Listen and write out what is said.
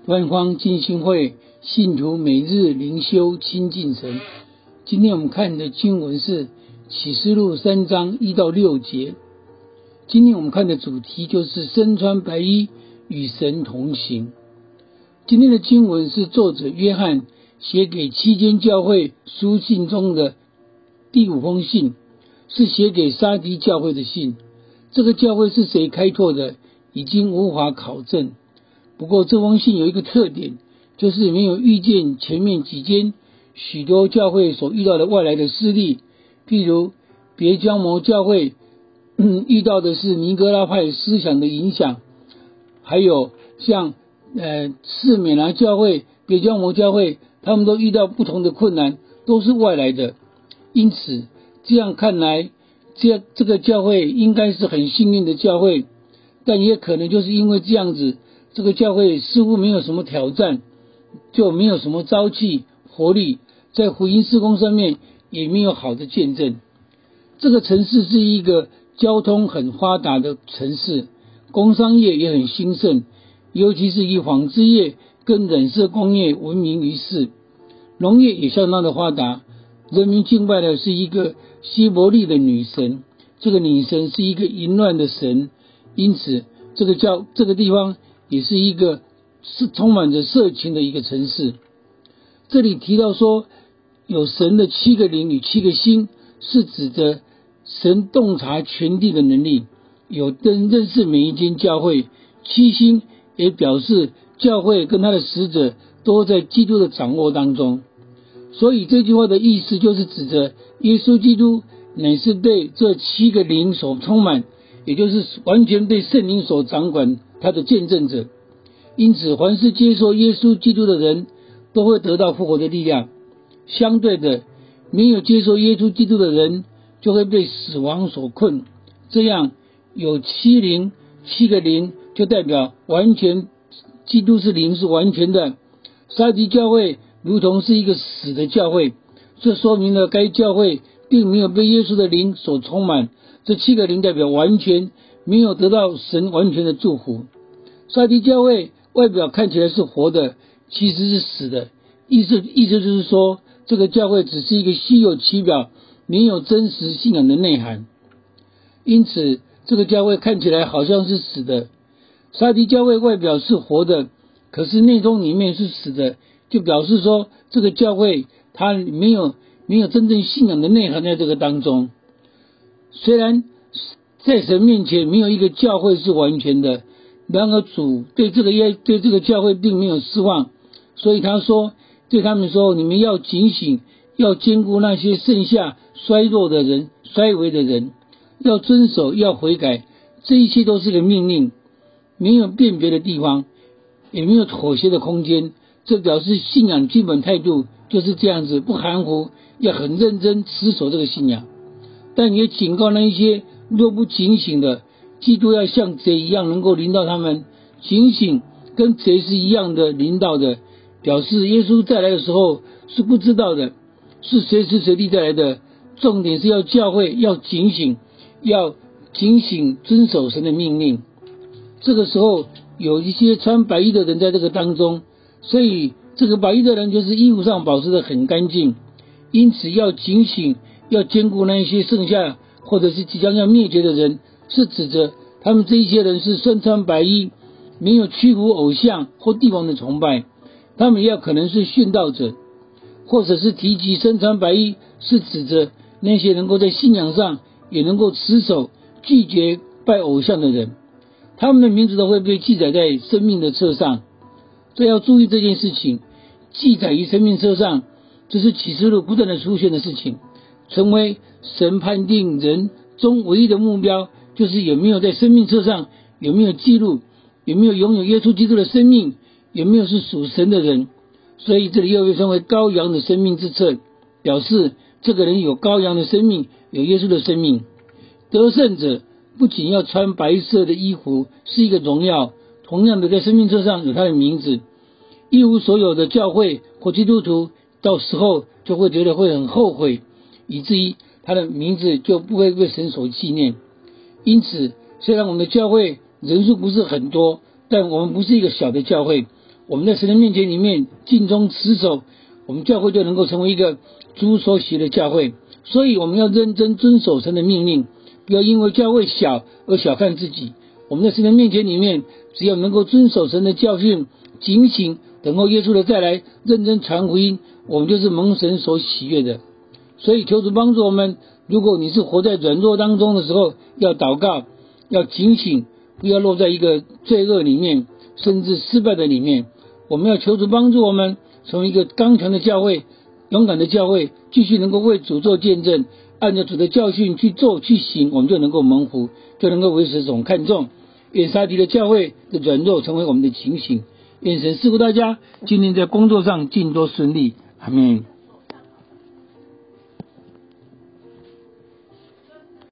万方浸信会信徒每日灵修亲近神。今天我们看的经文是启示录3章1到6节。今天我们看的主题就是身穿白衣与神同行。今天的经文是作者约翰写给7间教会书信中的第5封信，是写给撒狄教会的信。这个教会是谁开拓的，已经无法考证。不过这封信有一个特点，就是没有遇见前面几间许多教会所遇到的外来的势力，譬如别迦摩教会遇到的是尼哥拉派思想的影响，还有像士美拿教会、别迦摩教会，他们都遇到不同的困难，都是外来的。因此这样看来，这个教会应该是很幸运的教会，但也可能就是因为这样子，这个教会似乎没有什么挑战，就没有什么朝气活力，在福音事工上面也没有好的见证。这个城市是一个交通很发达的城市，工商业也很兴盛，尤其是以纺织业跟染色工业闻名于世，农业也相当的发达。人民敬拜的是一个希伯利的女神，这个女神是一个淫乱的神，因此这个地方也是一个充满着色情的一个城市。这里提到说有神的7个灵与7个星，是指着神洞察全地的能力，有认识每一间教会。7星也表示教会跟他的使者都在基督的掌握当中。所以这句话的意思就是指着耶稣基督乃是被这7个灵所充满，也就是完全被圣灵所掌管，他的见证者。因此凡是接受耶稣基督的人都会得到复活的力量，相对的，没有接受耶稣基督的人就会被死亡所困。这样有7个灵就代表完全，基督是灵，是完全的。撒狄教会如同是一个死的教会，这说明了该教会并没有被耶稣的灵所充满。这7个灵代表完全没有得到神完全的祝福。撒狄教会外表看起来是活的，其实是死的，意思就是说，这个教会只是一个虚有其表，没有真实信仰的内涵。因此这个教会看起来好像是死的。撒狄教会外表是活的，可是内中里面是死的，就表示说这个教会它没有真正信仰的内涵在这个当中。虽然在神面前没有一个教会是完全的，然而主对这个教会并没有失望，所以他说对他们说，你们要警醒，要兼顾那些剩下衰弱的人、衰微的人，要遵守，要悔改，这一切都是个命令，没有辨别的地方，也没有妥协的空间。这表示信仰基本态度就是这样子，不含糊，要很认真持守这个信仰。但也警告那一些若不警醒的，基督要像贼一样能够临到他们。警醒跟贼是一样的临到的，表示耶稣再来的时候是不知道的，是随时随地再来的。重点是要教会要警醒，要警醒遵守神的命令。这个时候有一些穿白衣的人在这个当中，所以这个白衣的人就是衣服上保持得很干净，因此要警醒，要兼顾那一些剩下或者是即将要灭绝的人，是指着他们这一些人是身穿白衣，没有屈服偶像或帝王的崇拜。他们也可能是殉道者，或者是提及身穿白衣，是指着那些能够在信仰上也能够持守拒绝拜偶像的人，他们的名字都会被记载在生命的册上。所以要注意这件事情，记载于生命册上，这是启示录不断的出现的事情，成为神判定人中唯一的目标，就是有没有在生命册上，有没有记录，有没有拥有耶稣基督的生命，有没有是属神的人。所以这里又被称为羔羊的生命之册，表示这个人有羔羊的生命，有耶稣的生命。得胜者不仅要穿白色的衣服，是一个荣耀，同样的在生命册上有他的名字。一无所有的教会或基督徒到时候就会觉得会很后悔，以至于他的名字就不会被神所纪念。因此虽然我们的教会人数不是很多，但我们不是一个小的教会， 我们在神的面前里面尽忠持守，我们教会就能够成为一个主所喜的教会。所以我们要认真遵守神的命令，不要因为教会小而小看自己。我们在神的面前里面，只要能够遵守神的教训，警醒等候耶稣的再来，认真传福音，我们就是蒙神所喜悦的。所以求主帮助我们，如果你是活在软弱当中的时候，要祷告，要警醒，不要落在一个罪恶里面，甚至失败的里面。我们要求主帮助我们，从一个刚强的教会，勇敢的教会，继续能够为主做见证，按照主的教训去做去行，我们就能够蒙福，就能够为神所看重。愿撒狄的教会的软弱成为我们的警醒。愿神赐福大家，今天在工作上尽多顺利。阿们。